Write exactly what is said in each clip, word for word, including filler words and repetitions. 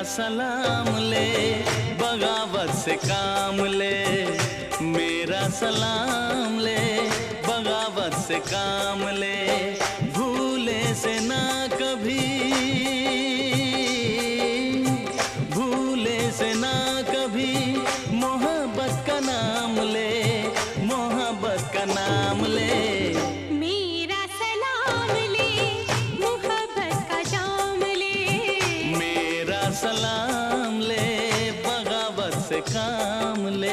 सलाम ले, बगावत से काम ले। मेरा सलाम ले, बगावत से काम ले। भूले से ना कभी, भूले से ना कभी मोहब्बत का नाम ले, मोहब्बत का नाम ले। मेरा सलाम ले, मोहब्बत का जाम ले। मेरा सलाम ले, बगावत से काम ले।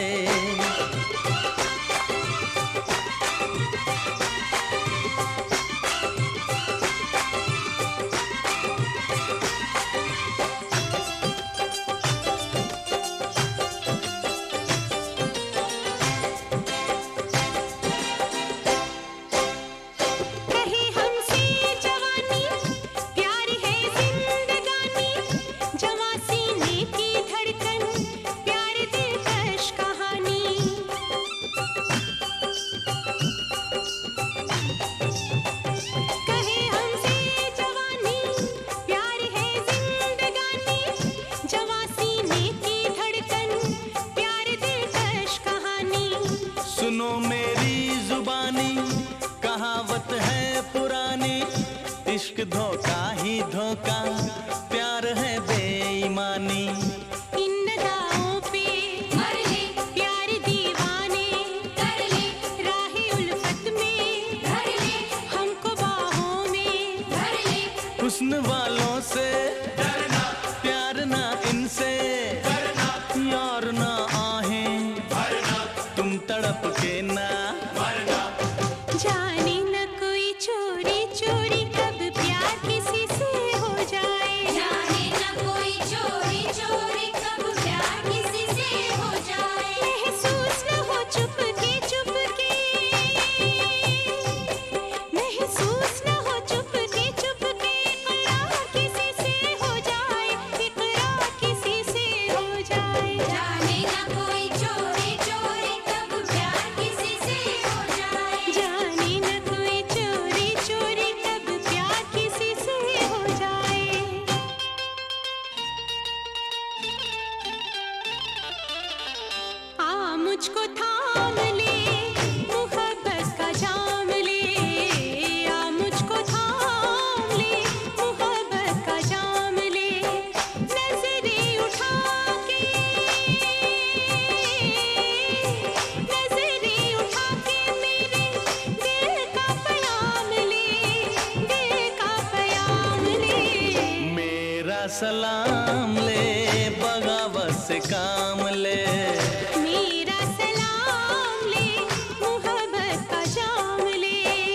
सुनो मेरी जुबानी, कहावत है पुरानी। इश्क धोखा ही धोखा, प्यार है बेईमानी। इन अदाओं पे मर ले, प्यार दीवाने कर ले। राहे उल्फत में धर ले, हमको बाहों में धर ले। हुस्न वालों से डरना, प्यार ना इनसे करना। यार ना आहें भरना, तुम तड़प के ना मरना। जाने न कोई चोरी चोरी कब प्यार किसी से हो जाए। जाने न कोई चोरी चोरी कब प्यार किसी से हो जाए। महसूस न हो चुपके चुपके, महसूस न हो चुपके चुपके। इकरार किसी से हो जाए, इकरार किसी से हो जाए। जाने न कोई चोरी चोरी कब प्यार किसी से हो जाए। जाने न कोई चोरी चोरी कब प्यार किसी से हो जाए। आ मुझको थाम ले, मोहब्बत का जाम ले। आ मुझको थाम ले, मोहब्बत का जाम ले। नजरें उठा के, नजरें उठा के मेरे दिल का प्याम ले, दिल का प्याम ले। मेरा सलाम ले, बगावत से काम ले। मेरा सलाम ले, मोहब्बत का जाम ले।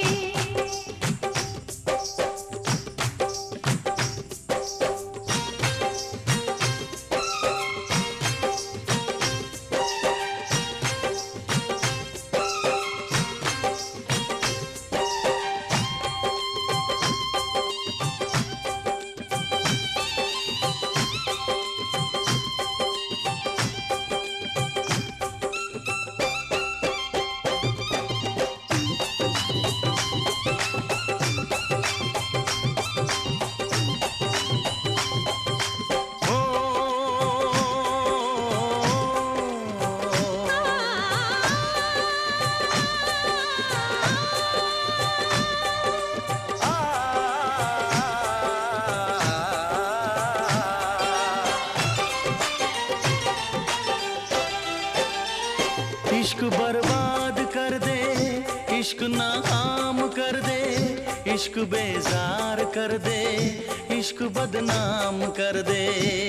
इश्क बर्बाद कर दे, इश्क नाकाम कर दे। इश्क बेजार कर दे, इश्क बदनाम कर दे।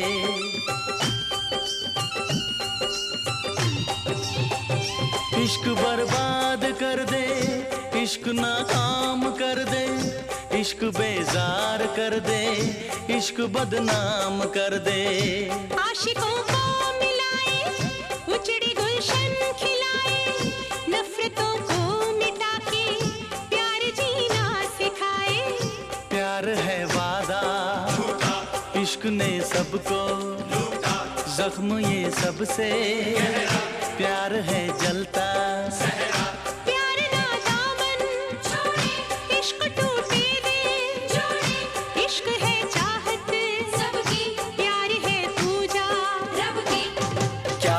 इश्क बर्बाद कर दे, इश्क नाकाम कर दे। इश्क बेजार कर दे, इश्क बदनाम कर दे। आशिकों को मिलाए, उजड़ी गुलशन खिलाए। नफरतों को मिटा के प्यार जीना सिखाए। प्यार है वादा, इश्क ने सबको जख्म ये सबसे। प्यार है जलता, प्यार ना दामन छोड़े, इश्क टूटे दे जोड़े। इश्क है चाहत सबकी, प्यार है तू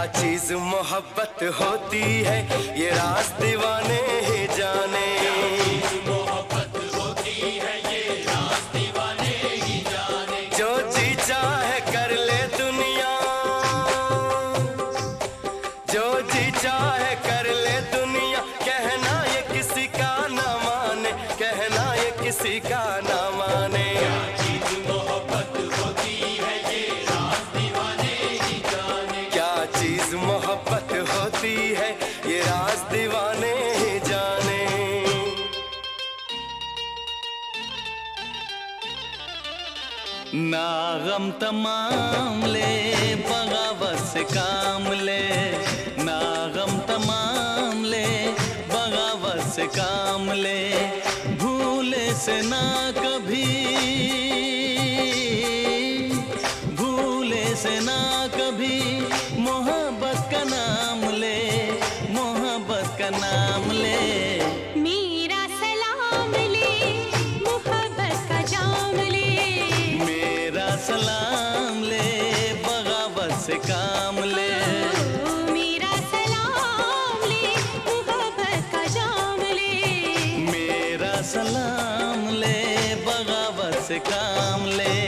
चीज मोहब्बत होती है ये राज दीवाने ही जाने। मोहब्बत होती है ये राज दीवाने ही जाने। जो जी चाहे कर ले दुनिया, जो जी चाहे कर ले दुनिया, कहना ये किसी का ना माने, कहना ये किसी का ना माने। मोहब्बत होती है ये राज दीवाने ही जाने। ना गम तमाम ले बगावत से काम ले, ना गम तमाम ले बगावत से काम ले। भूले से ना कभी, भूले से ना कभी मोहब्बत का नाम ले, मोहब्बत का नाम ले। मेरा सलाम ले मोहब्बत का जाम ले, मेरा सलाम ले बगावत से काम ले। मेरा सलाम ले मोहब्बत का जाम ले, मेरा सलाम ले बगावत से काम ले।